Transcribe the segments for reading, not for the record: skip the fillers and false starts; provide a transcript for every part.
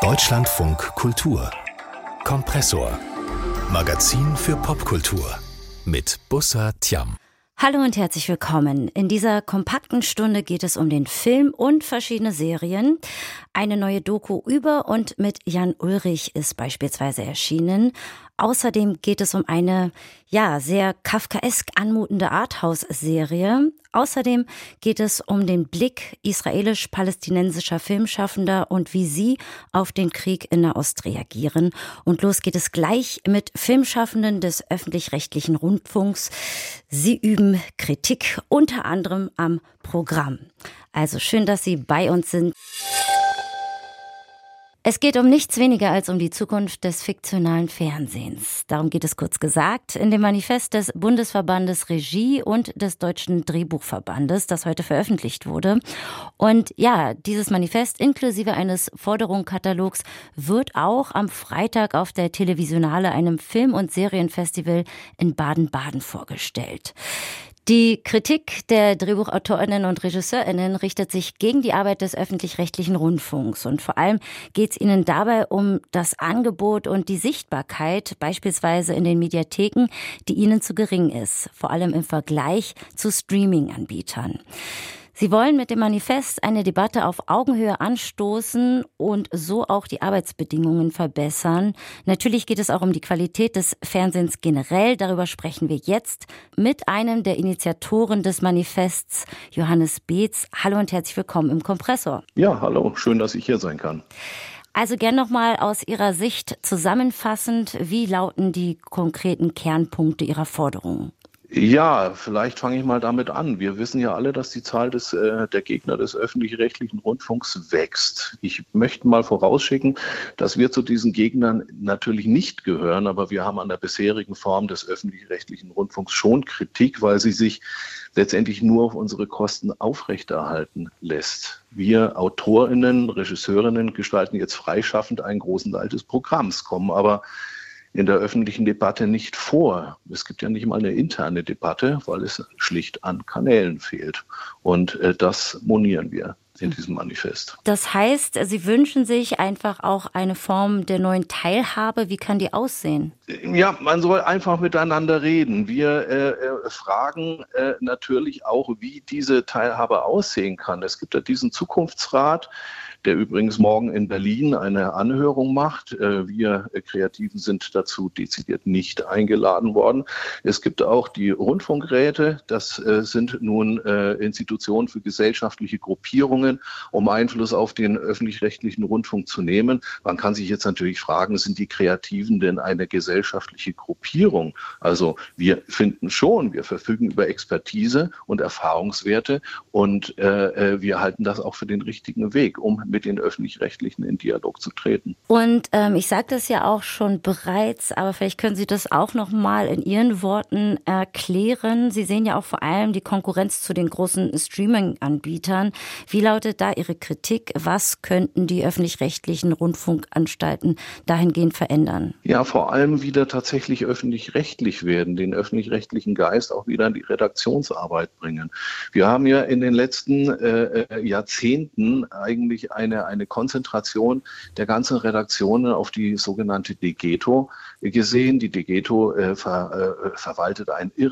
Deutschlandfunk Kultur Kompressor Magazin für Popkultur mit Bussa Thiam. Hallo und herzlich willkommen. In dieser kompakten Stunde geht es um den Film und verschiedene Serien. Eine neue Doku über und mit Jan Ullrich ist beispielsweise erschienen. Außerdem geht es um eine, sehr kafkaesk anmutende Arthouse-Serie. Außerdem geht es um den Blick israelisch-palästinensischer Filmschaffender und wie sie auf den Krieg in Nahost reagieren. Und los geht es gleich mit Filmschaffenden des öffentlich-rechtlichen Rundfunks. Sie üben Kritik unter anderem am Programm. Also schön, dass Sie bei uns sind. Es geht um nichts weniger als um die Zukunft des fiktionalen Fernsehens. Darum geht es kurz gesagt in dem Manifest des Bundesverbandes Regie und des Deutschen Drehbuchverbandes, das heute veröffentlicht wurde. Und dieses Manifest inklusive eines Forderungskatalogs wird auch am Freitag auf der Televisionale, einem Film- und Serienfestival in Baden-Baden, vorgestellt. Die Kritik der DrehbuchautorInnen und RegisseurInnen richtet sich gegen die Arbeit des öffentlich-rechtlichen Rundfunks. Und vor allem geht es ihnen dabei um das Angebot und die Sichtbarkeit, beispielsweise in den Mediatheken, die ihnen zu gering ist, vor allem im Vergleich zu Streaming-Anbietern. Sie wollen mit dem Manifest eine Debatte auf Augenhöhe anstoßen und so auch die Arbeitsbedingungen verbessern. Natürlich geht es auch um die Qualität des Fernsehens generell. Darüber sprechen wir jetzt mit einem der Initiatoren des Manifests, Johannes Beetz. Hallo und herzlich willkommen im Kompressor. Ja, hallo. Schön, dass ich hier sein kann. Also gern nochmal aus Ihrer Sicht zusammenfassend, wie lauten die konkreten Kernpunkte Ihrer Forderungen? Ja, vielleicht fange ich mal damit an. Wir wissen ja alle, dass die Zahl der Gegner des öffentlich-rechtlichen Rundfunks wächst. Ich möchte mal vorausschicken, dass wir zu diesen Gegnern natürlich nicht gehören, aber wir haben an der bisherigen Form des öffentlich-rechtlichen Rundfunks schon Kritik, weil sie sich letztendlich nur auf unsere Kosten aufrechterhalten lässt. Wir AutorInnen, Regisseurinnen gestalten jetzt freischaffend einen großen Teil des Programms, kommen aber in der öffentlichen Debatte nicht vor. Es gibt ja nicht mal eine interne Debatte, weil es schlicht an Kanälen fehlt. Und das monieren wir in diesem Manifest. Das heißt, Sie wünschen sich einfach auch eine Form der neuen Teilhabe. Wie kann die aussehen? Ja, man soll einfach miteinander reden. Wir fragen natürlich auch, wie diese Teilhabe aussehen kann. Es gibt ja diesen Zukunftsrat, der übrigens morgen in Berlin eine Anhörung macht. Wir Kreativen sind dazu dezidiert nicht eingeladen worden. Es gibt auch die Rundfunkräte. Das sind nun Institutionen für gesellschaftliche Gruppierungen, um Einfluss auf den öffentlich-rechtlichen Rundfunk zu nehmen. Man kann sich jetzt natürlich fragen, sind die Kreativen denn eine gesellschaftliche Gruppierung? Also wir finden schon, wir verfügen über Expertise und Erfahrungswerte und wir halten das auch für den richtigen Weg, um mit den Öffentlich-Rechtlichen in Dialog zu treten. Und ich sage das ja auch schon bereits, aber vielleicht können Sie das auch noch mal in Ihren Worten erklären. Sie sehen ja auch vor allem die Konkurrenz zu den großen Streaming-Anbietern. Wie lautet da Ihre Kritik? Was könnten die öffentlich-rechtlichen Rundfunkanstalten dahingehend verändern? Ja, vor allem wieder tatsächlich öffentlich-rechtlich werden, den öffentlich-rechtlichen Geist auch wieder in die Redaktionsarbeit bringen. Wir haben ja in den letzten Jahrzehnten eigentlich eine Konzentration der ganzen Redaktionen auf die sogenannte DGETO gesehen. Die DGETO verwaltet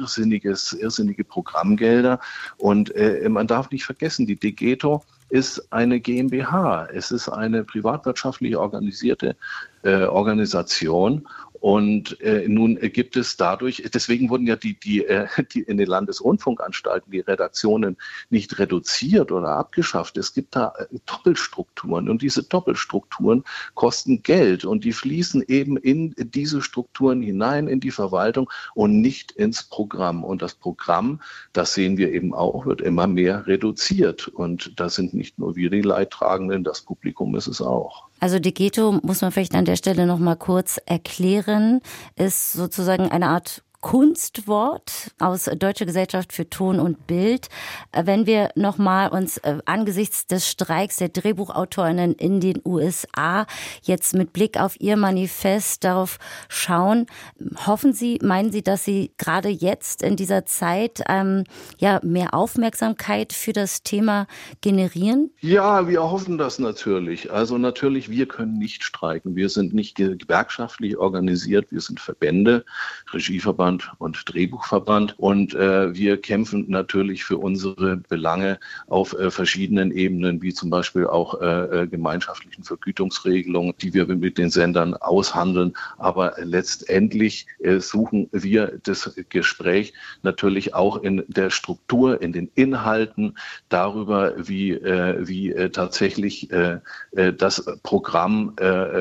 irrsinnige Programmgelder und man darf nicht vergessen, die DGETO ist eine GmbH. Es ist eine privatwirtschaftlich organisierte Organisation. Und nun gibt es dadurch, deswegen wurden ja die in den Landesrundfunkanstalten die Redaktionen nicht reduziert oder abgeschafft. Es gibt da Doppelstrukturen und diese Doppelstrukturen kosten Geld und die fließen eben in diese Strukturen hinein, in die Verwaltung und nicht ins Programm. Und das Programm, das sehen wir eben auch, wird immer mehr reduziert. Und das sind nicht nur wir die Leidtragenden, das Publikum ist es auch. Also DGETO, muss man vielleicht an der Stelle noch mal kurz erklären, ist sozusagen eine Art Kunstwort aus Deutsche Gesellschaft für Ton und Bild. Wenn wir nochmal uns angesichts des Streiks der DrehbuchautorInnen in den USA jetzt mit Blick auf Ihr Manifest darauf schauen, meinen Sie, dass Sie gerade jetzt in dieser Zeit mehr Aufmerksamkeit für das Thema generieren? Ja, wir hoffen das natürlich. Also natürlich, wir können nicht streiken. Wir sind nicht gewerkschaftlich organisiert. Wir sind Verbände, Regieverband und Drehbuchverband. Und wir kämpfen natürlich für unsere Belange auf verschiedenen Ebenen, wie zum Beispiel auch gemeinschaftlichen Vergütungsregelungen, die wir mit den Sendern aushandeln. Aber letztendlich suchen wir das Gespräch natürlich auch in der Struktur, in den Inhalten, darüber, wie tatsächlich das Programm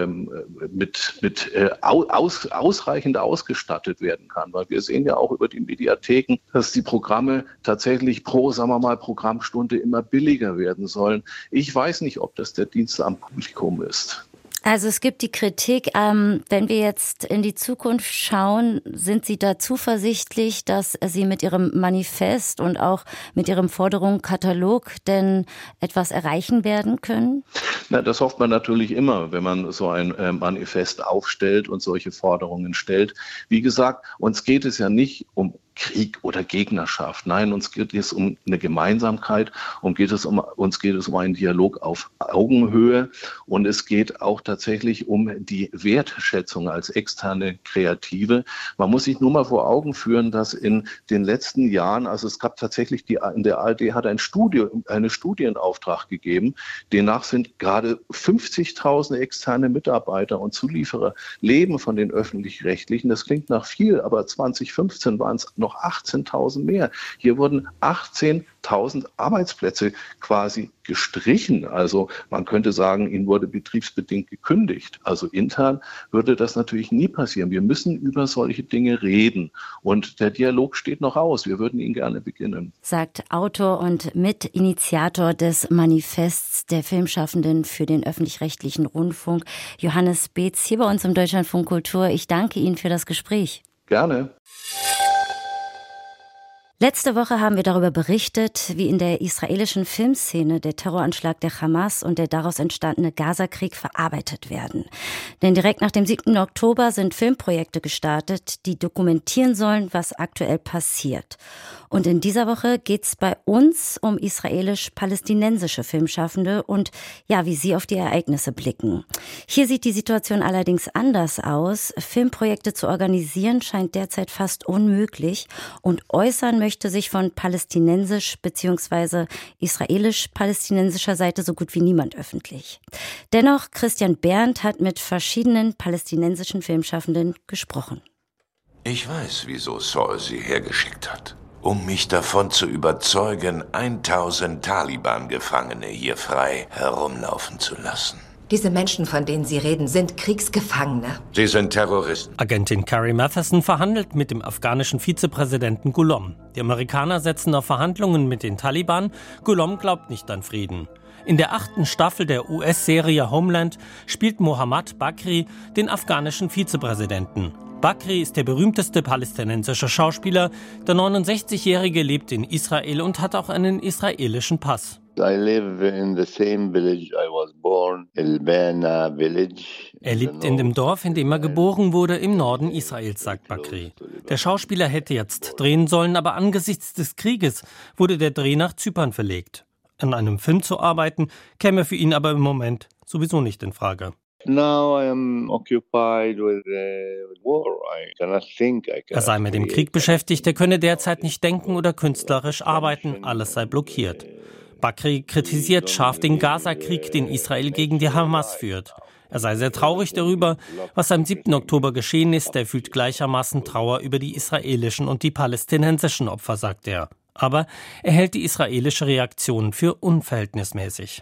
mit ausreichend ausgestattet werden kann. Weil wir sehen ja auch über die Mediatheken, dass die Programme tatsächlich pro Programmstunde immer billiger werden sollen. Ich weiß nicht, ob das der Dienst am Publikum ist. Also es gibt die Kritik, wenn wir jetzt in die Zukunft schauen, sind Sie da zuversichtlich, dass Sie mit Ihrem Manifest und auch mit Ihrem Forderungskatalog denn etwas erreichen werden können? Na, das hofft man natürlich immer, wenn man so ein Manifest aufstellt und solche Forderungen stellt. Wie gesagt, uns geht es ja nicht um Krieg oder Gegnerschaft. Nein, uns geht es um eine Gemeinsamkeit, uns geht es um einen Dialog auf Augenhöhe und es geht auch tatsächlich um die Wertschätzung als externe Kreative. Man muss sich nur mal vor Augen führen, dass in den letzten Jahren, also es gab tatsächlich, in der ARD hat einen Studienauftrag gegeben, demnach sind gerade 50.000 externe Mitarbeiter und Zulieferer leben von den Öffentlich-Rechtlichen. Das klingt nach viel, aber 2015 waren es noch 18.000 mehr. Hier wurden 18.000 Arbeitsplätze quasi gestrichen. Also man könnte sagen, ihnen wurde betriebsbedingt gekündigt. Also intern würde das natürlich nie passieren. Wir müssen über solche Dinge reden. Und der Dialog steht noch aus. Wir würden ihn gerne beginnen. Sagt Autor und Mitinitiator des Manifests der Filmschaffenden für den öffentlich-rechtlichen Rundfunk, Johannes Beetz, hier bei uns im Deutschlandfunk Kultur. Ich danke Ihnen für das Gespräch. Gerne. Letzte Woche haben wir darüber berichtet, wie in der israelischen Filmszene der Terroranschlag der Hamas und der daraus entstandene Gazakrieg verarbeitet werden. Denn direkt nach dem 7. Oktober sind Filmprojekte gestartet, die dokumentieren sollen, was aktuell passiert. Und in dieser Woche geht es bei uns um israelisch-palästinensische Filmschaffende und wie sie auf die Ereignisse blicken. Hier sieht die Situation allerdings anders aus. Filmprojekte zu organisieren scheint derzeit fast unmöglich und äußern möchte sich von palästinensisch bzw. israelisch-palästinensischer Seite so gut wie niemand öffentlich. Dennoch, Christian Berndt hat mit verschiedenen palästinensischen Filmschaffenden gesprochen. Ich weiß, wieso Saul sie hergeschickt hat. Um mich davon zu überzeugen, 1000 Taliban-Gefangene hier frei herumlaufen zu lassen. Diese Menschen, von denen Sie reden, sind Kriegsgefangene. Sie sind Terroristen. Agentin Carrie Matheson verhandelt mit dem afghanischen Vizepräsidenten Gulom. Die Amerikaner setzen auf Verhandlungen mit den Taliban. Gulom glaubt nicht an Frieden. In der 8. Staffel der US-Serie Homeland spielt Mohammad Bakri den afghanischen Vizepräsidenten. Bakri ist der berühmteste palästinensische Schauspieler. Der 69-Jährige lebt in Israel und hat auch einen israelischen Pass. I live in the same village I was born, Al-Bana village. Er lebt in dem Dorf, in dem er geboren wurde, im Norden Israels, sagt Bakri. Der Schauspieler hätte jetzt drehen sollen, aber angesichts des Krieges wurde der Dreh nach Zypern verlegt. An einem Film zu arbeiten, käme für ihn aber im Moment sowieso nicht in Frage. Now I am occupied with war. I cannot think. Er sei mit dem Krieg beschäftigt, er könne derzeit nicht denken oder künstlerisch arbeiten, alles sei blockiert. Bakri kritisiert scharf den Gaza-Krieg, den Israel gegen die Hamas führt. Er sei sehr traurig darüber, was am 7. Oktober geschehen ist. Er fühlt gleichermaßen Trauer über die israelischen und die palästinensischen Opfer, sagt er. Aber er hält die israelische Reaktion für unverhältnismäßig.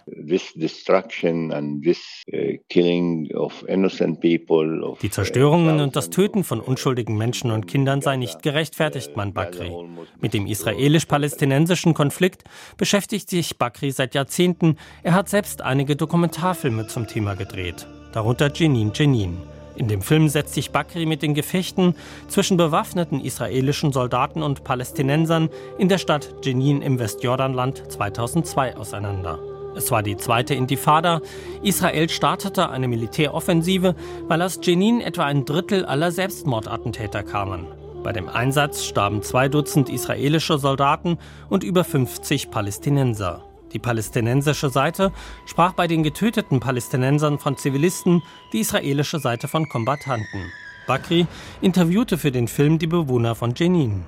Die Zerstörungen und das Töten von unschuldigen Menschen und Kindern sei nicht gerechtfertigt, meint Bakri. Mit dem israelisch-palästinensischen Konflikt beschäftigt sich Bakri seit Jahrzehnten. Er hat selbst einige Dokumentarfilme zum Thema gedreht, darunter Jenin Jenin. In dem Film setzt sich Bakri mit den Gefechten zwischen bewaffneten israelischen Soldaten und Palästinensern in der Stadt Jenin im Westjordanland 2002 auseinander. Es war die zweite Intifada. Israel startete eine Militäroffensive, weil aus Jenin etwa ein Drittel aller Selbstmordattentäter kamen. Bei dem Einsatz starben 2 Dutzend israelische Soldaten und über 50 Palästinenser. Die palästinensische Seite sprach bei den getöteten Palästinensern von Zivilisten, die israelische Seite von Kombattanten. Bakri interviewte für den Film die Bewohner von Jenin.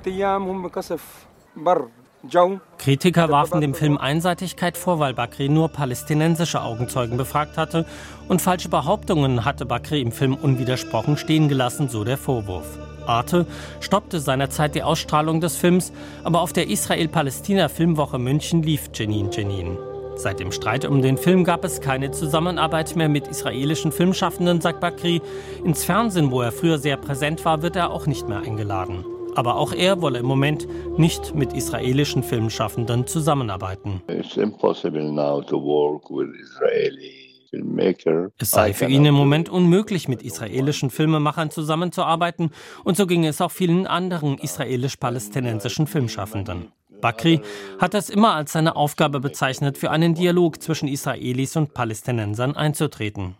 Kritiker warfen dem Film Einseitigkeit vor, weil Bakri nur palästinensische Augenzeugen befragt hatte und falsche Behauptungen hatte Bakri im Film unwidersprochen stehen gelassen, so der Vorwurf. Arte stoppte seinerzeit die Ausstrahlung des Films, aber auf der Israel-Palästina-Filmwoche München lief Jenin. Seit dem Streit um den Film gab es keine Zusammenarbeit mehr mit israelischen Filmschaffenden, sagt Bakri. Ins Fernsehen, wo er früher sehr präsent war, wird er auch nicht mehr eingeladen. Aber auch er wolle im Moment nicht mit israelischen Filmschaffenden zusammenarbeiten. It's impossible now to work with Israeli. Es sei für ihn im Moment unmöglich, mit israelischen Filmemachern zusammenzuarbeiten, und so ging es auch vielen anderen israelisch-palästinensischen Filmschaffenden. Bakri hat es immer als seine Aufgabe bezeichnet, für einen Dialog zwischen Israelis und Palästinensern einzutreten.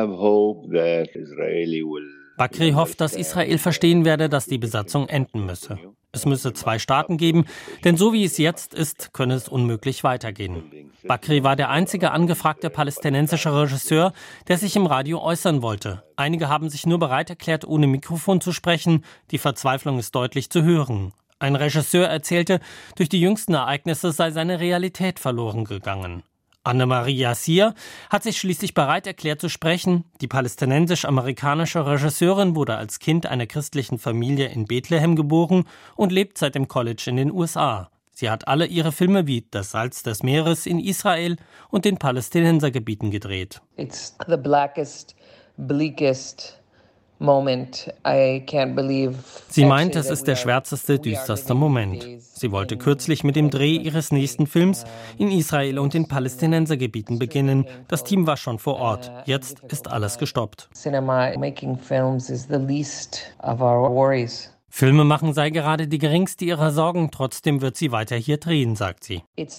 Bakri hofft, dass Israel verstehen werde, dass die Besatzung enden müsse. Es müsse 2 Staaten geben, denn so wie es jetzt ist, könne es unmöglich weitergehen. Bakri war der einzige angefragte palästinensische Regisseur, der sich im Radio äußern wollte. Einige haben sich nur bereit erklärt, ohne Mikrofon zu sprechen. Die Verzweiflung ist deutlich zu hören. Ein Regisseur erzählte, durch die jüngsten Ereignisse sei seine Realität verloren gegangen. Annemarie Yassir hat sich schließlich bereit erklärt zu sprechen. Die palästinensisch-amerikanische Regisseurin wurde als Kind einer christlichen Familie in Bethlehem geboren und lebt seit dem College in den USA. Sie hat alle ihre Filme wie Das Salz des Meeres in Israel und den Palästinensergebieten gedreht. It's the blackest, bleakest moment. I can't believe. Sie meint, es ist der schwärzeste, düsterste Moment. Sie wollte kürzlich mit dem Dreh ihres nächsten Films in Israel und den Palästinensergebieten beginnen. Das Team war schon vor Ort. Jetzt ist alles gestoppt. Cinema making films is the least of our worries. Filme machen sei gerade die geringste ihrer Sorgen, trotzdem wird sie weiter hier drehen, sagt sie. Es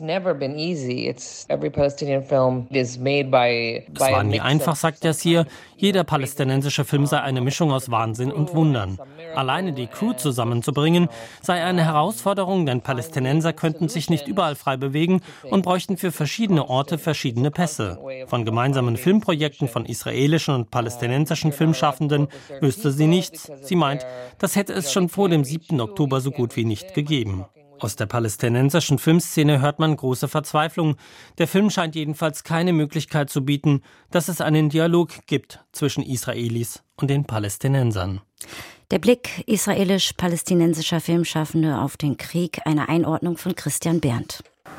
war nie einfach, sagt Yassir. Jeder palästinensische Film sei eine Mischung aus Wahnsinn und Wundern. Alleine die Crew zusammenzubringen, sei eine Herausforderung, denn Palästinenser könnten sich nicht überall frei bewegen und bräuchten für verschiedene Orte verschiedene Pässe. Von gemeinsamen Filmprojekten von israelischen und palästinensischen Filmschaffenden wüsste sie nichts. Sie meint, das hätte es schon vor dem 7. Oktober so gut wie nicht gegeben. Aus der palästinensischen Filmszene hört man große Verzweiflung. Der Film scheint jedenfalls keine Möglichkeit zu bieten, dass es einen Dialog gibt zwischen Israelis und den Palästinensern. Der Blick israelisch-palästinensischer Filmschaffende auf den Krieg, eine Einordnung von Christian Berndt.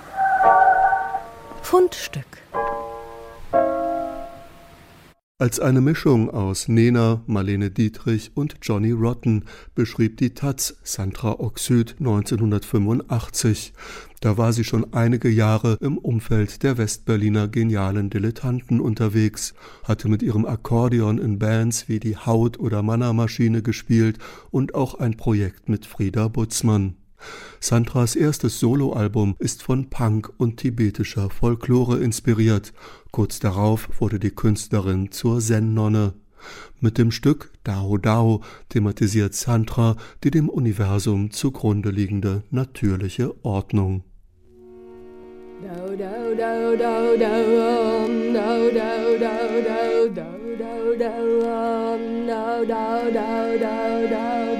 Fundstück. Als eine Mischung aus Nena, Marlene Dietrich und Johnny Rotten beschrieb die taz Sandra Oxyd 1985. Da war sie schon einige Jahre im Umfeld der Westberliner genialen Dilettanten unterwegs, hatte mit ihrem Akkordeon in Bands wie die Haut oder Manna-Maschine gespielt und auch ein Projekt mit Frieda Butzmann. Sandras erstes Soloalbum ist von Punk und tibetischer Folklore inspiriert. Kurz darauf wurde die Künstlerin zur Zen-Nonne. Mit dem Stück Dao Dao thematisiert Sandra die dem Universum zugrunde liegende natürliche Ordnung. Dao Dao Dao Dao Dao Dao Dao Dao Dao Dao Dao Dao Dao Dao Dao Dao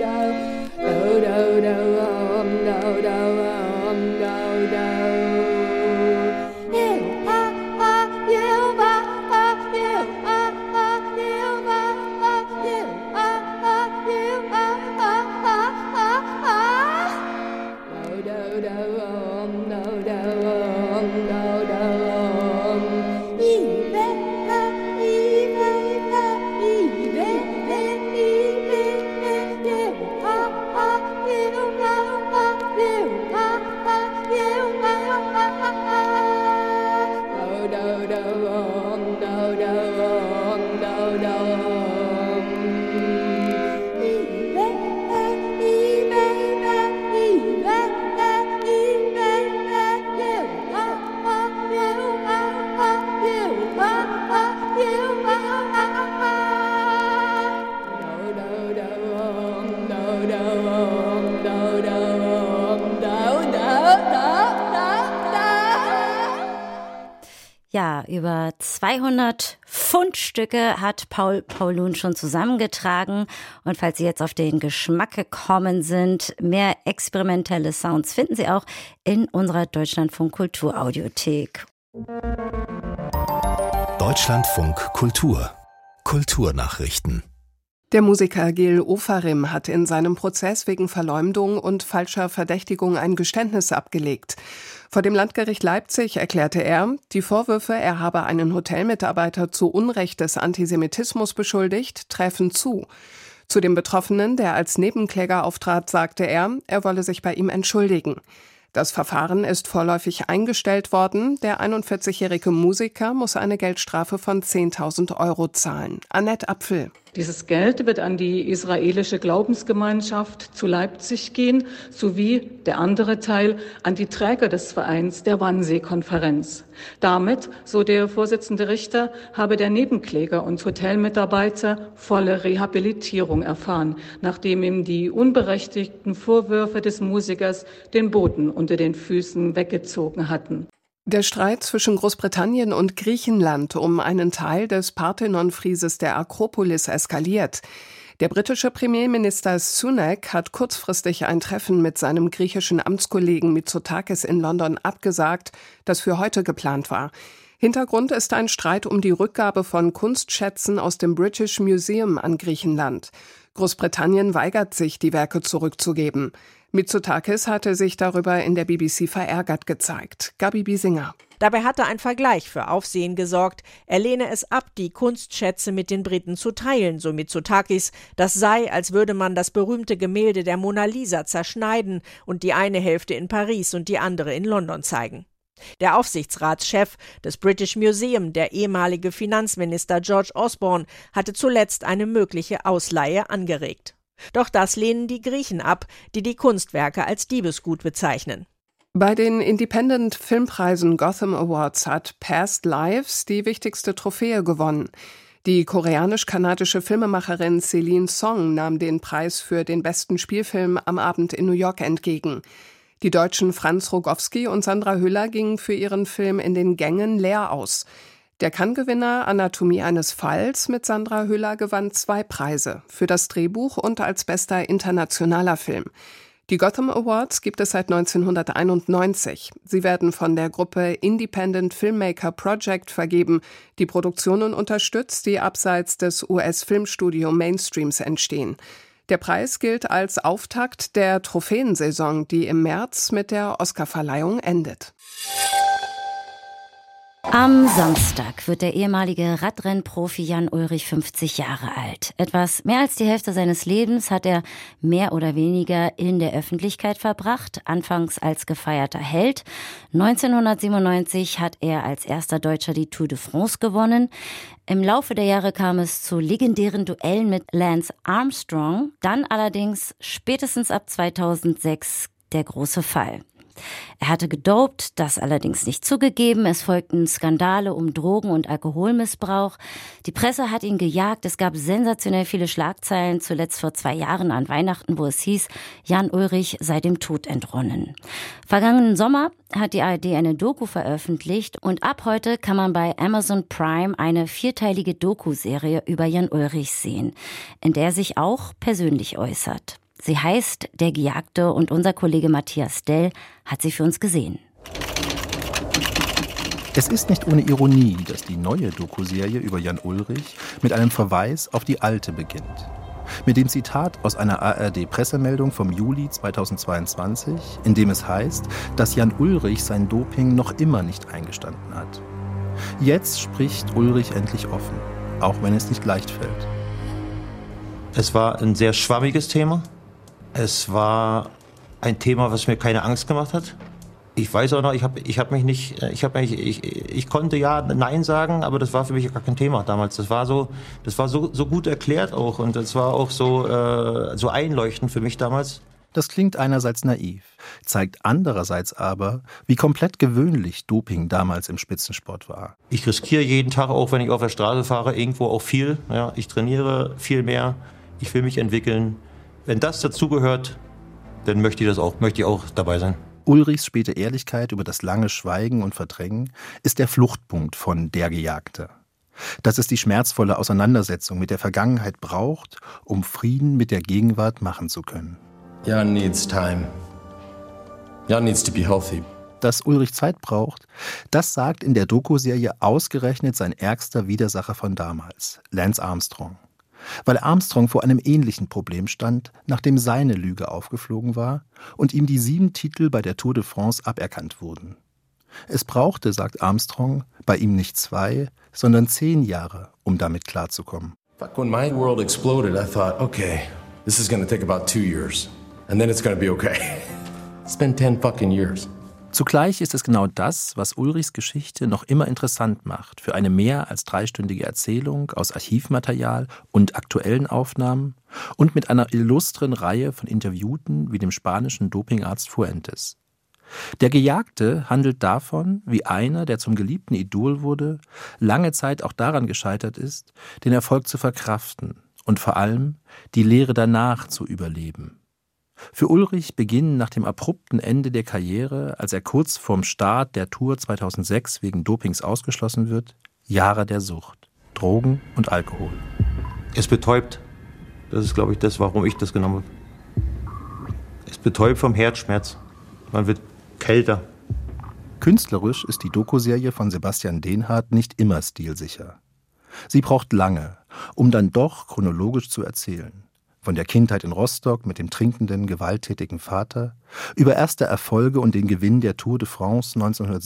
Ja, über 200 Fundstücke hat Paul Paulun schon zusammengetragen. Und falls Sie jetzt auf den Geschmack gekommen sind, mehr experimentelle Sounds finden Sie auch in unserer Deutschlandfunk Kultur Audiothek. Deutschlandfunk Kultur. Kulturnachrichten. Der Musiker Gil Ofarim hat in seinem Prozess wegen Verleumdung und falscher Verdächtigung ein Geständnis abgelegt. Vor dem Landgericht Leipzig erklärte er, die Vorwürfe, er habe einen Hotelmitarbeiter zu Unrecht des Antisemitismus beschuldigt, treffen zu. Zu dem Betroffenen, der als Nebenkläger auftrat, sagte er wolle sich bei ihm entschuldigen. Das Verfahren ist vorläufig eingestellt worden. Der 41-jährige Musiker muss eine Geldstrafe von 10.000 Euro zahlen. Annette Apfel. Dieses Geld wird an die israelische Glaubensgemeinschaft zu Leipzig gehen, sowie der andere Teil an die Träger des Vereins der Wannsee-Konferenz. Damit, so der Vorsitzende Richter, habe der Nebenkläger und Hotelmitarbeiter volle Rehabilitierung erfahren, nachdem ihm die unberechtigten Vorwürfe des Musikers den Boden unter den Füßen weggezogen hatten. Der Streit zwischen Großbritannien und Griechenland um einen Teil des Parthenon-Frieses der Akropolis eskaliert. Der britische Premierminister Sunak hat kurzfristig ein Treffen mit seinem griechischen Amtskollegen Mitsotakis in London abgesagt, das für heute geplant war. Hintergrund ist ein Streit um die Rückgabe von Kunstschätzen aus dem British Museum an Griechenland. Großbritannien weigert sich, die Werke zurückzugeben. Mitsotakis hatte sich darüber in der BBC verärgert gezeigt. Gabi Biesinger. Dabei hatte ein Vergleich für Aufsehen gesorgt. Er lehne es ab, die Kunstschätze mit den Briten zu teilen, so Mitsotakis. Das sei, als würde man das berühmte Gemälde der Mona Lisa zerschneiden und die eine Hälfte in Paris und die andere in London zeigen. Der Aufsichtsratschef des British Museum, der ehemalige Finanzminister George Osborne, hatte zuletzt eine mögliche Ausleihe angeregt. Doch das lehnen die Griechen ab, die die Kunstwerke als Diebesgut bezeichnen. Bei den Independent Filmpreisen Gotham Awards hat Past Lives die wichtigste Trophäe gewonnen. Die koreanisch-kanadische Filmemacherin Celine Song nahm den Preis für den besten Spielfilm am Abend in New York entgegen. Die Deutschen Franz Rogowski und Sandra Hüller gingen für ihren Film in den Gängen leer aus. Der Cannes-Gewinner Anatomie eines Falls mit Sandra Hüller gewann 2 Preise, für das Drehbuch und als bester internationaler Film. Die Gotham Awards gibt es seit 1991. Sie werden von der Gruppe Independent Filmmaker Project vergeben, die Produktionen unterstützt, die abseits des US-Filmstudio Mainstreams entstehen. Der Preis gilt als Auftakt der Trophäensaison, die im März mit der Oscarverleihung endet. Am Samstag wird der ehemalige Radrennprofi Jan Ullrich 50 Jahre alt. Etwas mehr als die Hälfte seines Lebens hat er mehr oder weniger in der Öffentlichkeit verbracht, anfangs als gefeierter Held. 1997 hat er als erster Deutscher die Tour de France gewonnen. Im Laufe der Jahre kam es zu legendären Duellen mit Lance Armstrong. Dann allerdings spätestens ab 2006 der große Fall. Er hatte gedopt, das allerdings nicht zugegeben. Es folgten Skandale um Drogen- und Alkoholmissbrauch. Die Presse hat ihn gejagt. Es gab sensationell viele Schlagzeilen, zuletzt vor 2 Jahren an Weihnachten, wo es hieß, Jan Ullrich sei dem Tod entronnen. Vergangenen Sommer hat die ARD eine Doku veröffentlicht und ab heute kann man bei Amazon Prime eine 4-teilige Doku-Serie über Jan Ullrich sehen, in der er sich auch persönlich äußert. Sie heißt Der Gejagte und unser Kollege Matthias Dell hat sie für uns gesehen. Es ist nicht ohne Ironie, dass die neue Doku-Serie über Jan Ullrich mit einem Verweis auf die alte beginnt. Mit dem Zitat aus einer ARD-Pressemeldung vom Juli 2022, in dem es heißt, dass Jan Ullrich sein Doping noch immer nicht eingestanden hat. Jetzt spricht Ullrich endlich offen, auch wenn es nicht leicht fällt. Es war ein sehr schwammiges Thema. Es war ein Thema, was mir keine Angst gemacht hat. Ich weiß auch noch, ich konnte ja, nein sagen, aber das war für mich gar kein Thema damals. Das war so gut erklärt auch und das war auch so einleuchtend für mich damals. Das klingt einerseits naiv, zeigt andererseits aber, wie komplett gewöhnlich Doping damals im Spitzensport war. Ich riskiere jeden Tag, auch wenn ich auf der Straße fahre, irgendwo auch viel. Ja, ich trainiere viel mehr, ich will mich entwickeln. Wenn das dazugehört, dann möchte ich auch dabei sein. Ulrichs späte Ehrlichkeit über das lange Schweigen und Verdrängen ist der Fluchtpunkt von Der Gejagte. Dass es die schmerzvolle Auseinandersetzung mit der Vergangenheit braucht, um Frieden mit der Gegenwart machen zu können. Jan needs time. Jan needs to be healthy. Dass Ulrich Zeit braucht, das sagt in der Doku-Serie ausgerechnet sein ärgster Widersacher von damals, Lance Armstrong. Weil Armstrong vor einem ähnlichen Problem stand, nachdem seine Lüge aufgeflogen war und ihm die 7 Titel bei der Tour de France aberkannt wurden. Es brauchte, sagt Armstrong, bei ihm nicht 2, sondern 10 Jahre, um damit klarzukommen. When my world exploded, I thought, okay, this is going to take about 2 years. And then it's going to be okay. It's been 10 fucking years. Zugleich ist es genau das, was Ulrichs Geschichte noch immer interessant macht für eine mehr als 3-stündige Erzählung aus Archivmaterial und aktuellen Aufnahmen und mit einer illustren Reihe von Interviewten wie dem spanischen Dopingarzt Fuentes. Der Gejagte handelt davon, wie einer, der zum geliebten Idol wurde, lange Zeit auch daran gescheitert ist, den Erfolg zu verkraften und vor allem die Lehre danach zu überleben. Für Ulrich beginnen nach dem abrupten Ende der Karriere, als er kurz vorm Start der Tour 2006 wegen Dopings ausgeschlossen wird, Jahre der Sucht, Drogen und Alkohol. Es betäubt. Das ist, glaube ich, das, warum ich das genommen habe. Es betäubt vom Herzschmerz. Man wird kälter. Künstlerisch ist die Doku-Serie von Sebastian Dehnhardt nicht immer stilsicher. Sie braucht lange, um dann doch chronologisch zu erzählen. Von der Kindheit in Rostock mit dem trinkenden, gewalttätigen Vater, über erste Erfolge und den Gewinn der Tour de France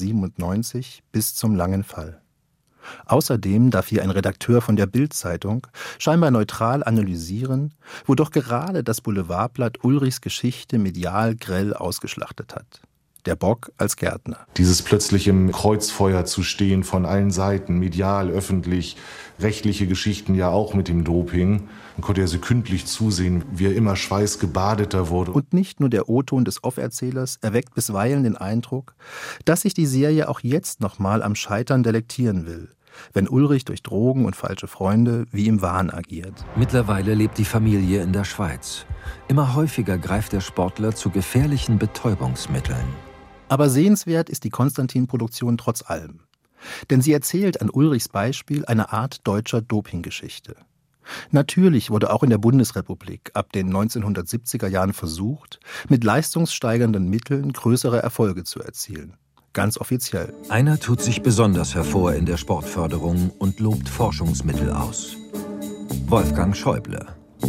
1997 bis zum langen Fall. Außerdem darf hier ein Redakteur von der Bild-Zeitung scheinbar neutral analysieren, wo doch gerade das Boulevardblatt Ulrichs Geschichte medial grell ausgeschlachtet hat. Der Bock als Gärtner. Dieses plötzlich im Kreuzfeuer zu stehen von allen Seiten, medial, öffentlich, rechtliche Geschichten ja auch mit dem Doping. Man konnte ja sekündlich zusehen, wie er immer schweißgebadeter wurde. Und nicht nur der O-Ton des Off-Erzählers erweckt bisweilen den Eindruck, dass sich die Serie auch jetzt nochmal am Scheitern delektieren will, wenn Ulrich durch Drogen und falsche Freunde wie im Wahn agiert. Mittlerweile lebt die Familie in der Schweiz. Immer häufiger greift der Sportler zu gefährlichen Betäubungsmitteln. Aber sehenswert ist die Konstantin-Produktion trotz allem. Denn sie erzählt an Ulrichs Beispiel eine Art deutscher Dopinggeschichte. Natürlich wurde auch in der Bundesrepublik ab den 1970er Jahren versucht, mit leistungssteigernden Mitteln größere Erfolge zu erzielen. Ganz offiziell. Einer tut sich besonders hervor in der Sportförderung und lobt Forschungsmittel aus. Wolfgang Schäuble.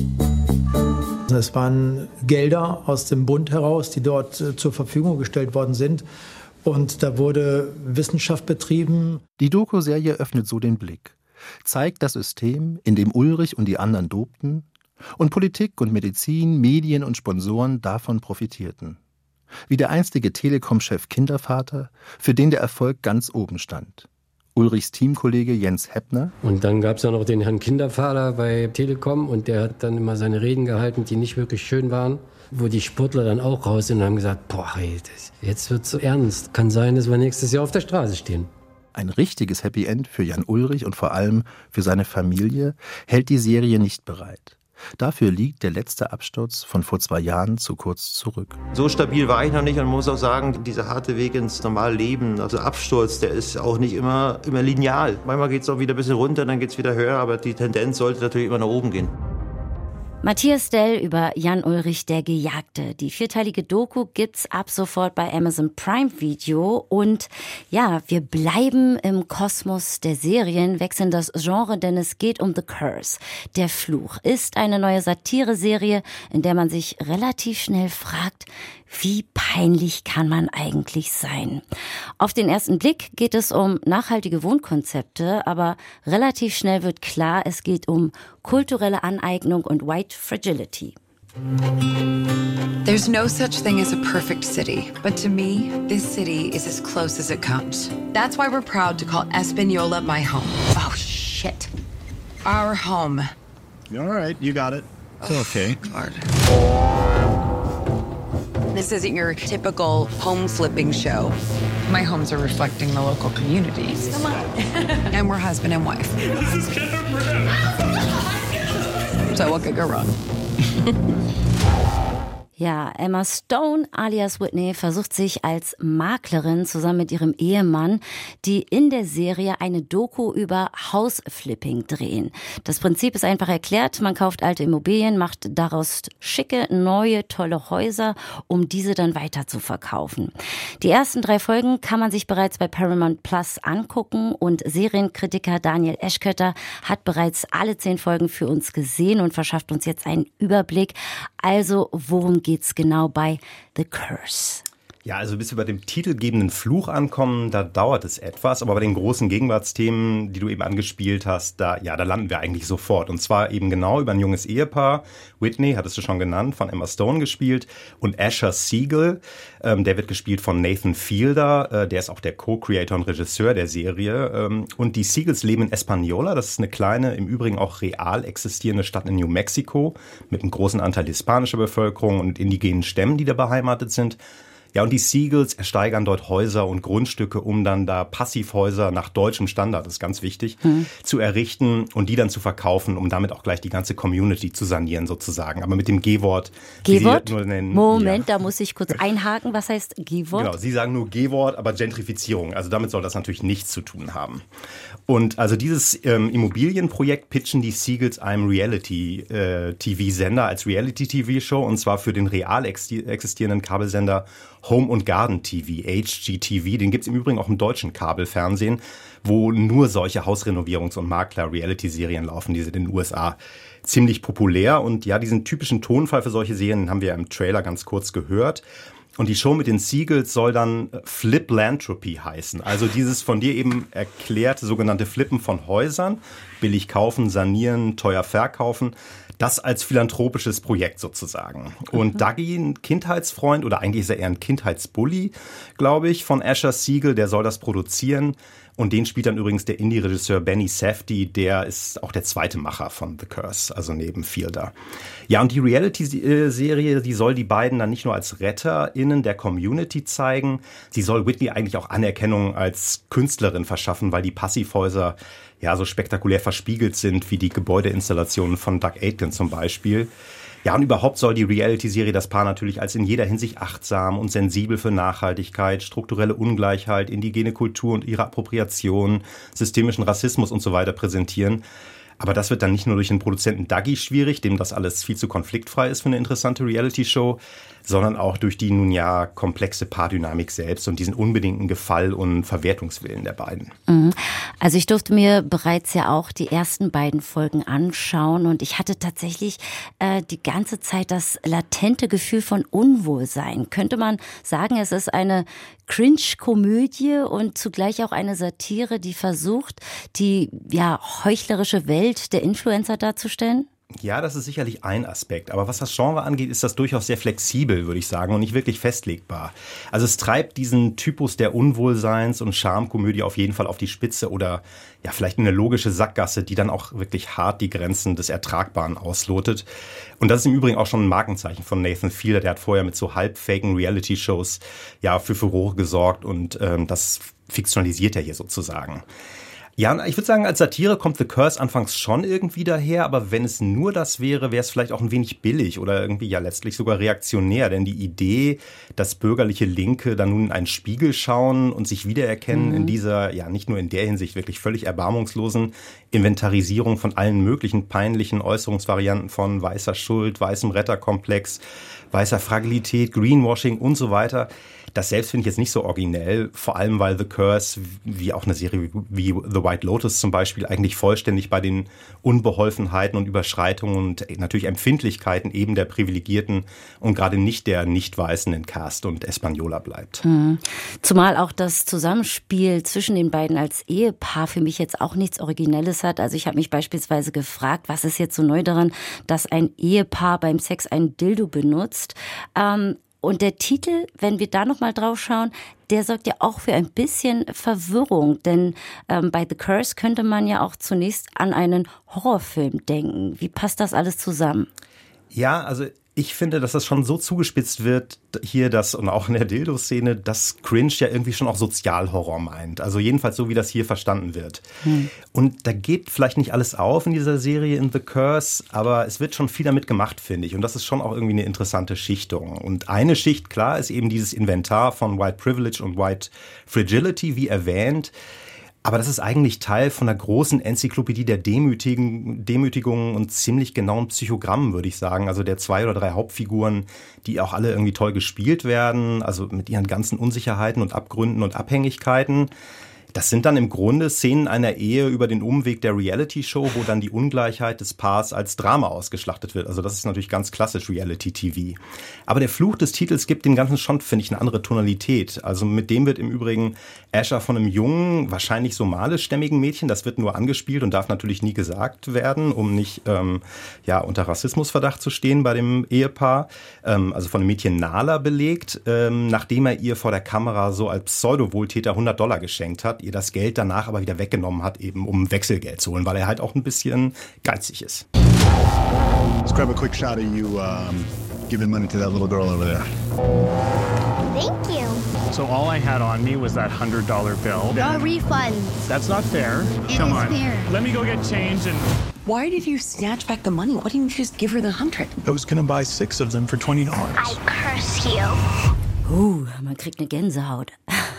Es waren Gelder aus dem Bund heraus, die dort zur Verfügung gestellt worden sind. Und da wurde Wissenschaft betrieben. Die Doku-Serie öffnet so den Blick, zeigt das System, in dem Ulrich und die anderen dopten und Politik und Medizin, Medien und Sponsoren davon profitierten. Wie der einstige Telekom-Chef Kindervater, für den der Erfolg ganz oben stand. Ulrichs Teamkollege Jens Heppner. Und dann gab es ja noch den Herrn Kindervater bei Telekom und der hat dann immer seine Reden gehalten, die nicht wirklich schön waren, wo die Sportler dann auch raus sind und haben gesagt, boah, hey, jetzt wird's so ernst. Kann sein, dass wir nächstes Jahr auf der Straße stehen. Ein richtiges Happy End für Jan Ulrich und vor allem für seine Familie hält die Serie nicht bereit. Dafür liegt der letzte Absturz von vor 2 Jahren zu kurz zurück. So stabil war ich noch nicht und man muss auch sagen, dieser harte Weg ins normale Leben, also Absturz, der ist auch nicht immer lineal. Manchmal geht es auch wieder ein bisschen runter, dann geht es wieder höher, aber die Tendenz sollte natürlich immer nach oben gehen. Matthias Dell über Jan Ulrich, der Gejagte. Die 4-teilige Doku gibt's ab sofort bei Amazon Prime Video. Und ja, wir bleiben im Kosmos der Serien, wechseln das Genre, denn es geht um The Curse. Der Fluch ist eine neue Satire-Serie, in der man sich relativ schnell fragt, wie peinlich kann man eigentlich sein? Auf den ersten Blick geht es um nachhaltige Wohnkonzepte, aber relativ schnell wird klar, es geht um kulturelle Aneignung und White Fragility. There's no such thing as a perfect city, but to me, this city is as close as it comes. That's why we're proud to call Espanola my home. Oh, shit. Our home. All right, you got it. It's okay. God. This isn't your typical home flipping show. My homes are reflecting the local communities. Come on. And we're husband and wife. This is So what could go wrong? Ja, Emma Stone alias Whitney versucht sich als Maklerin zusammen mit ihrem Ehemann, die in der Serie eine Doku über Houseflipping drehen. Das Prinzip ist einfach erklärt, man kauft alte Immobilien, macht daraus schicke, neue, tolle Häuser, um diese dann weiter zu verkaufen. Die ersten 3 Folgen kann man sich bereits bei Paramount Plus angucken und Serienkritiker Daniel Eschkötter hat bereits alle 10 Folgen für uns gesehen und verschafft uns jetzt einen Überblick. Also, worum geht's genau bei The Curse? Ja, also bis wir bei dem titelgebenden Fluch ankommen, da dauert es etwas. Aber bei den großen Gegenwartsthemen, die du eben angespielt hast, da landen wir eigentlich sofort. Und zwar eben genau über ein junges Ehepaar. Whitney, hattest du schon genannt, von Emma Stone gespielt. Und Asher Siegel, der wird gespielt von Nathan Fielder. Der ist auch der Co-Creator und Regisseur der Serie. Und die Siegels leben in Española. Das ist eine kleine, im Übrigen auch real existierende Stadt in New Mexico. Mit einem großen Anteil hispanischer Bevölkerung und indigenen Stämmen, die da beheimatet sind. Ja, und die Siegels ersteigern dort Häuser und Grundstücke, um dann da Passivhäuser nach deutschem Standard, das ist ganz wichtig, zu errichten und die dann zu verkaufen, um damit auch gleich die ganze Community zu sanieren sozusagen. Aber mit dem G-Wort. G-Wort? Moment, da muss ich kurz einhaken. Was heißt G-Wort? Genau, Sie sagen nur G-Wort, aber Gentrifizierung. Also damit soll das natürlich nichts zu tun haben. Und also dieses Immobilienprojekt pitchen die Siegels einem Reality-TV-Sender als Reality-TV-Show und zwar für den real existierenden Kabelsender Home und Garden TV, HGTV. Den gibt's im Übrigen auch im deutschen Kabelfernsehen, wo nur solche Hausrenovierungs- und Makler-Reality-Serien laufen. Die sind in den USA ziemlich populär. Und ja, diesen typischen Tonfall für solche Serien haben wir im Trailer ganz kurz gehört. Und die Show mit den Siegels soll dann Fliplanthropy heißen. Also dieses von dir eben erklärte sogenannte Flippen von Häusern. Billig kaufen, sanieren, teuer verkaufen. Das als philanthropisches Projekt sozusagen. Und Dougie, ein Kindheitsfreund, oder eigentlich ist er eher ein Kindheitsbully, glaube ich, von Asher Siegel, der soll das produzieren. Und den spielt dann übrigens der Indie-Regisseur Benny Safdie, der ist auch der zweite Macher von The Curse, also neben Fielder. Ja, und die Reality-Serie, die soll die beiden dann nicht nur als RetterInnen der Community zeigen, sie soll Whitney eigentlich auch Anerkennung als Künstlerin verschaffen, weil die Passivhäuser ja so spektakulär verspiegelt sind wie die Gebäudeinstallationen von Doug Aitken zum Beispiel. Ja, und überhaupt soll die Reality-Serie das Paar natürlich als in jeder Hinsicht achtsam und sensibel für Nachhaltigkeit, strukturelle Ungleichheit, indigene Kultur und ihre Appropriation, systemischen Rassismus und so weiter präsentieren. Aber das wird dann nicht nur durch den Produzenten Dougie schwierig, dem das alles viel zu konfliktfrei ist für eine interessante Reality-Show, sondern auch durch die nun ja komplexe Paardynamik selbst und diesen unbedingten Gefall und Verwertungswillen der beiden. Also ich durfte mir bereits ja auch die ersten beiden Folgen anschauen und ich hatte tatsächlich die ganze Zeit das latente Gefühl von Unwohlsein. Könnte man sagen, es ist eine Cringe-Komödie und zugleich auch eine Satire, die versucht, die heuchlerische Welt der Influencer darzustellen? Ja, das ist sicherlich ein Aspekt. Aber was das Genre angeht, ist das durchaus sehr flexibel, würde ich sagen, und nicht wirklich festlegbar. Also es treibt diesen Typus der Unwohlseins- und Charmekomödie auf jeden Fall auf die Spitze oder ja vielleicht eine logische Sackgasse, die dann auch wirklich hart die Grenzen des Ertragbaren auslotet. Und das ist im Übrigen auch schon ein Markenzeichen von Nathan Fielder. Der hat vorher mit so halbfaken Reality-Shows ja für Furore gesorgt und das fiktionalisiert er hier sozusagen. Ja, ich würde sagen, als Satire kommt The Curse anfangs schon irgendwie daher, aber wenn es nur das wäre, wäre es vielleicht auch ein wenig billig oder irgendwie ja letztlich sogar reaktionär, denn die Idee, dass bürgerliche Linke dann nun in einen Spiegel schauen und sich wiedererkennen in dieser, ja nicht nur in der Hinsicht wirklich völlig erbarmungslosen Inventarisierung von allen möglichen peinlichen Äußerungsvarianten von weißer Schuld, weißem Retterkomplex, weißer Fragilität, Greenwashing und so weiter. Das selbst finde ich jetzt nicht so originell, vor allem weil The Curse, wie auch eine Serie wie The White Lotus zum Beispiel, eigentlich vollständig bei den Unbeholfenheiten und Überschreitungen und natürlich Empfindlichkeiten eben der Privilegierten und gerade nicht der Nicht-Weißen in Cast und Española bleibt. Zumal auch das Zusammenspiel zwischen den beiden als Ehepaar für mich jetzt auch nichts Originelles hat. Also ich habe mich beispielsweise gefragt, was ist jetzt so neu daran, dass ein Ehepaar beim Sex ein Dildo benutzt. Und der Titel, wenn wir da nochmal drauf schauen, der sorgt ja auch für ein bisschen Verwirrung. Denn bei The Curse könnte man ja auch zunächst an einen Horrorfilm denken. Wie passt das alles zusammen? Ja, also Ich finde, dass das schon so zugespitzt wird hier, und auch in der Dildo-Szene, dass Cringe ja irgendwie schon auch Sozialhorror meint. Also jedenfalls so, wie das hier verstanden wird. Und da geht vielleicht nicht alles auf in dieser Serie in The Curse, aber es wird schon viel damit gemacht, finde ich. Und das ist schon auch irgendwie eine interessante Schichtung. Und eine Schicht, klar, ist eben dieses Inventar von White Privilege und White Fragility, wie erwähnt. Aber das ist eigentlich Teil von einer großen Enzyklopädie der Demütigungen und ziemlich genauen Psychogrammen, würde ich sagen. Also der 2 oder 3 Hauptfiguren, die auch alle irgendwie toll gespielt werden, also mit ihren ganzen Unsicherheiten und Abgründen und Abhängigkeiten. Das sind dann im Grunde Szenen einer Ehe über den Umweg der Reality-Show, wo dann die Ungleichheit des Paars als Drama ausgeschlachtet wird. Also das ist natürlich ganz klassisch Reality-TV. Aber der Fluch des Titels gibt dem Ganzen schon, finde ich, eine andere Tonalität. Also mit dem wird im Übrigen Asher von einem jungen, wahrscheinlich somalischstämmigen Mädchen, das wird nur angespielt und darf natürlich nie gesagt werden, um nicht unter Rassismusverdacht zu stehen bei dem Ehepaar, also von dem Mädchen Nala belegt, nachdem er ihr vor der Kamera so als Pseudo-Wohltäter $100 geschenkt hat, ihr das Geld danach aber wieder weggenommen hat, eben um Wechselgeld zu holen, weil er halt auch ein bisschen geizig ist. Let's grab a quick shot of you giving money to that little girl over there. Thank you. So all I had on me was that $100 bill. No refunds. That's not fair. Come on. Fair. Let me go get change and... Why did you snatch back the money? Why didn't you just give her the 100? I was gonna buy 6 of them for $20. I curse you. Man kriegt eine Gänsehaut.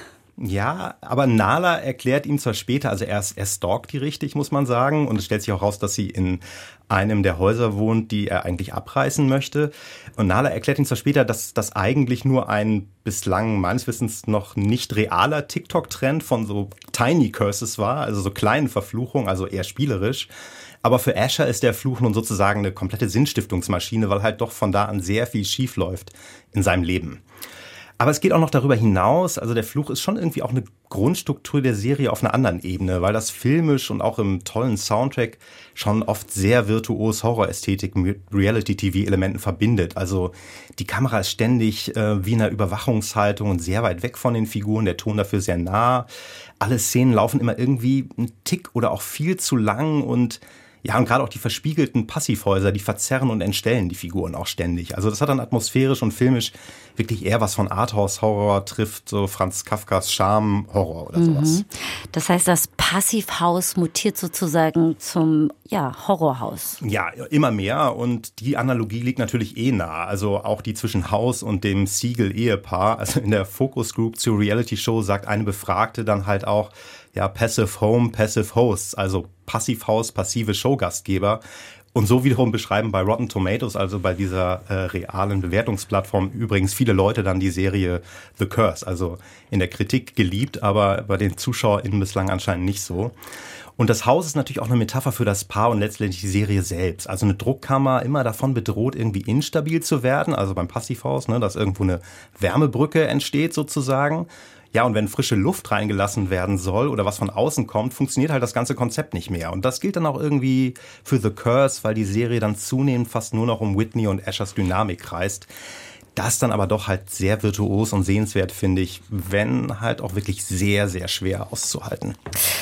Ja, aber Nala erklärt ihm zwar später, also er stalkt die richtig, muss man sagen. Und es stellt sich auch raus, dass sie in einem der Häuser wohnt, die er eigentlich abreißen möchte. Und Nala erklärt ihm zwar später, dass das eigentlich nur ein bislang meines Wissens noch nicht realer TikTok-Trend von so Tiny Curses war, also so kleinen Verfluchungen, also eher spielerisch. Aber für Asher ist der Fluch nun sozusagen eine komplette Sinnstiftungsmaschine, weil halt doch von da an sehr viel schief läuft in seinem Leben. Aber es geht auch noch darüber hinaus, also der Fluch ist schon irgendwie auch eine Grundstruktur der Serie auf einer anderen Ebene, weil das filmisch und auch im tollen Soundtrack schon oft sehr virtuos Horrorästhetik mit Reality-TV-Elementen verbindet. Also die Kamera ist ständig wie in einer Überwachungshaltung und sehr weit weg von den Figuren, der Ton dafür sehr nah. Alle Szenen laufen immer irgendwie einen Tick oder auch viel zu lang und gerade auch die verspiegelten Passivhäuser, die verzerren und entstellen die Figuren auch ständig. Also das hat dann atmosphärisch und filmisch wirklich eher was von Arthouse-Horror trifft, so Franz Kafkas Charme-Horror oder sowas. Das heißt, das Passivhaus mutiert sozusagen zum Horrorhaus. Ja, immer mehr und die Analogie liegt natürlich nah. Also auch die zwischen Haus und dem Siegel-Ehepaar. Also in der Focus Group zur Reality-Show sagt eine Befragte dann halt auch, Passive Home, Passive Hosts, also Passivhaus, passive Showgastgeber. Und so wiederum beschreiben bei Rotten Tomatoes, also bei dieser realen Bewertungsplattform, übrigens viele Leute dann die Serie The Curse. Also in der Kritik geliebt, aber bei den ZuschauerInnen bislang anscheinend nicht so. Und das Haus ist natürlich auch eine Metapher für das Paar und letztendlich die Serie selbst. Also eine Druckkammer immer davon bedroht, irgendwie instabil zu werden. Also beim Passivhaus, dass irgendwo eine Wärmebrücke entsteht sozusagen. Ja, und wenn frische Luft reingelassen werden soll oder was von außen kommt, funktioniert halt das ganze Konzept nicht mehr. Und das gilt dann auch irgendwie für The Curse, weil die Serie dann zunehmend fast nur noch um Whitney und Ashers Dynamik kreist. Das dann aber doch halt sehr virtuos und sehenswert, finde ich, wenn halt auch wirklich sehr, sehr schwer auszuhalten.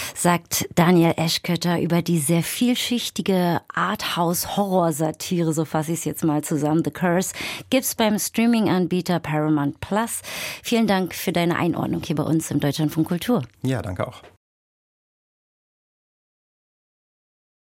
Sagt Daniel Eschkötter über die sehr vielschichtige Arthouse-Horror-Satire, so fasse ich es jetzt mal zusammen, The Curse, gibt's beim Streaming-Anbieter Paramount Plus. Vielen Dank für deine Einordnung hier bei uns im Deutschlandfunk Kultur. Ja, danke auch.